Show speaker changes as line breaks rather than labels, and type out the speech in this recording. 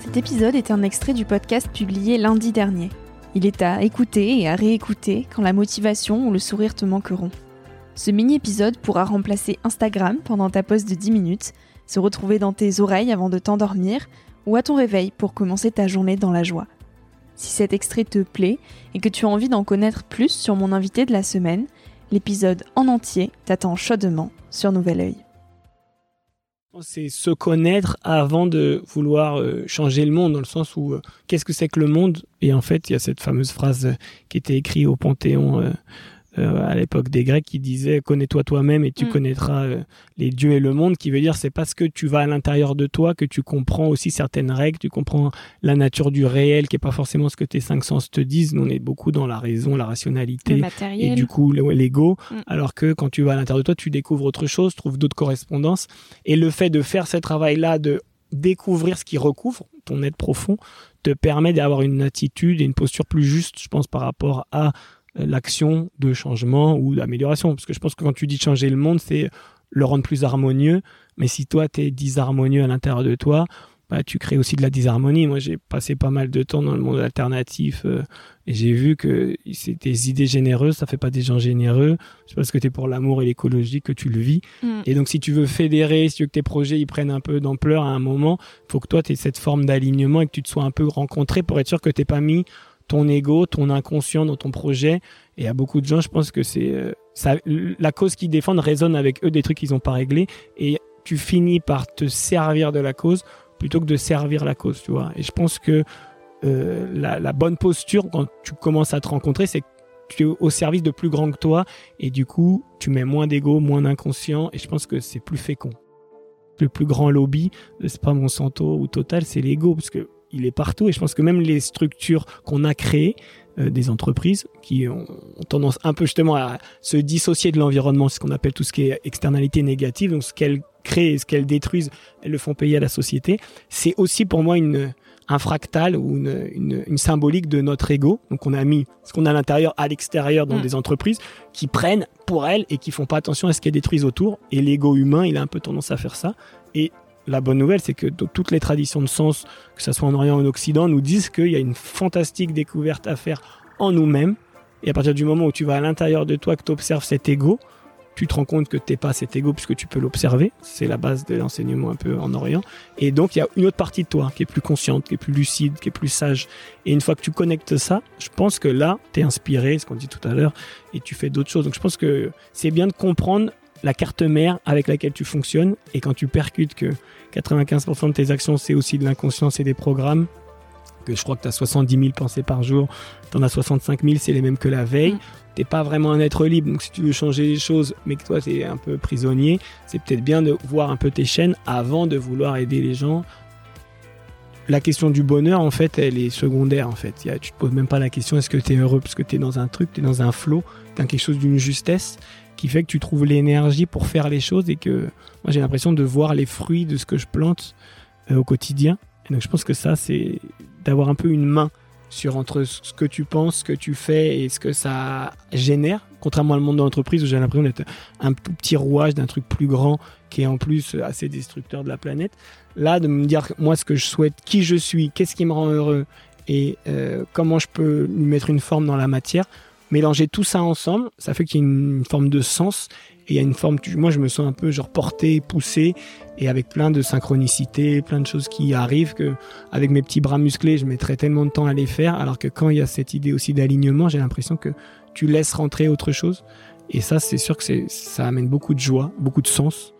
Cet épisode est un extrait du podcast publié lundi dernier. Il est à écouter et à réécouter quand la motivation ou le sourire te manqueront. Ce mini-épisode pourra remplacer Instagram pendant ta pause de 10 minutes, se retrouver dans tes oreilles avant de t'endormir ou à ton réveil pour commencer ta journée dans la joie. Si cet extrait te plaît et que tu as envie d'en connaître plus sur mon invité de la semaine, l'épisode en entier t'attend chaudement sur Nouvel Oeil.
C'est se connaître avant de vouloir changer le monde, dans le sens où qu'est-ce que c'est que le monde ? Et en fait, il y a cette fameuse phrase qui était écrite au Panthéon à l'époque des Grecs qui disait « Connais-toi toi-même et tu connaîtras les dieux et le monde », qui veut dire c'est parce que tu vas à l'intérieur de toi que tu comprends aussi certaines règles, tu comprends la nature du réel qui n'est pas forcément ce que tes cinq sens te disent. Nous, on est beaucoup dans la raison, la rationalité et du coup l'ego, alors que quand tu vas à l'intérieur de toi, tu découvres autre chose, trouves d'autres correspondances. Et le fait de faire ce travail-là, de découvrir ce qui recouvre ton être profond, te permet d'avoir une attitude et une posture plus juste, je pense, par rapport à l'action de changement ou d'amélioration. Parce que je pense que quand tu dis changer le monde, c'est le rendre plus harmonieux. Mais si toi, tu es disharmonieux à l'intérieur de toi, bah, tu crées aussi de la disharmonie. Moi, j'ai passé pas mal de temps dans le monde alternatif et j'ai vu que c'est des idées généreuses, ça fait pas des gens généreux. C'est parce que tu es pour l'amour et l'écologie que tu le vis. Et donc, si tu veux fédérer, si tu veux que tes projets ils prennent un peu d'ampleur à un moment, il faut que toi, tu aies cette forme d'alignement et que tu te sois un peu rencontré pour être sûr que tu n'aies pas mis ton ego, ton inconscient dans ton projet. Et à beaucoup de gens, je pense que c'est la cause qu'ils défendent résonne avec eux des trucs qu'ils n'ont pas réglés. Et tu finis par te servir de la cause plutôt que de servir la cause, tu vois. Et je pense que la bonne posture, quand tu commences à te rencontrer, c'est que tu es au service de plus grand que toi. Et du coup, tu mets moins d'ego, moins d'inconscient. Et je pense que c'est plus fécond. Le plus grand lobby, c'est pas Monsanto ou Total, c'est l'ego. Parce que il est partout et je pense que même les structures qu'on a créées, des entreprises qui ont tendance un peu justement à se dissocier de l'environnement, c'est ce qu'on appelle tout ce qui est externalité négative, donc ce qu'elles créent et ce qu'elles détruisent, elles le font payer à la société. C'est aussi pour moi un fractal ou une symbolique de notre ego. Donc on a mis ce qu'on a à l'intérieur, à l'extérieur dans des entreprises qui prennent pour elles et qui font pas attention à ce qu'elles détruisent autour. Et l'ego humain, il a un peu tendance à faire ça. Et la bonne nouvelle, c'est que toutes les traditions de sens, que ce soit en Orient ou en Occident, nous disent qu'il y a une fantastique découverte à faire en nous-mêmes. Et à partir du moment où tu vas à l'intérieur de toi, que tu observes cet ego, tu te rends compte que tu n'es pas cet ego puisque tu peux l'observer. C'est la base de l'enseignement un peu en Orient. Et donc, il y a une autre partie de toi qui est plus consciente, qui est plus lucide, qui est plus sage. Et une fois que tu connectes ça, je pense que là, tu es inspiré, ce qu'on dit tout à l'heure, et tu fais d'autres choses. Donc, je pense que c'est bien de comprendre la carte mère avec laquelle tu fonctionnes, et quand tu percutes que 95% de tes actions, c'est aussi de l'inconscient, c'est des programmes, que je crois que tu as 70 000 pensées par jour, tu en as 65 000, c'est les mêmes que la veille, t'es pas vraiment un être libre. Donc si tu veux changer les choses, mais que toi t'es un peu prisonnier, c'est peut-être bien de voir un peu tes chaînes avant de vouloir aider les gens. La question du bonheur, en fait, elle est secondaire, en fait. Tu te poses même pas la question, est-ce que tu es heureux parce que tu es dans un truc, tu es dans un flow, tu as quelque chose d'une justesse qui fait que tu trouves l'énergie pour faire les choses et que moi j'ai l'impression de voir les fruits de ce que je plante au quotidien. Et donc je pense que ça, c'est d'avoir un peu une main sur entre ce que tu penses, ce que tu fais et ce que ça génère, contrairement au monde de l'entreprise où j'ai l'impression d'être un tout petit rouage d'un truc plus grand qui est en plus assez destructeur de la planète. Là, de me dire moi ce que je souhaite, qui je suis, qu'est-ce qui me rend heureux et comment je peux lui mettre une forme dans la matière, mélanger tout ça ensemble, ça fait qu'il y a une forme de sens et il y a une forme, moi je me sens un peu genre porté, poussé et avec plein de synchronicité, plein de choses qui arrivent que avec mes petits bras musclés je mettrais tellement de temps à les faire, alors que quand il y a cette idée aussi d'alignement, j'ai l'impression que tu laisses rentrer autre chose et ça c'est sûr que ça amène beaucoup de joie, beaucoup de sens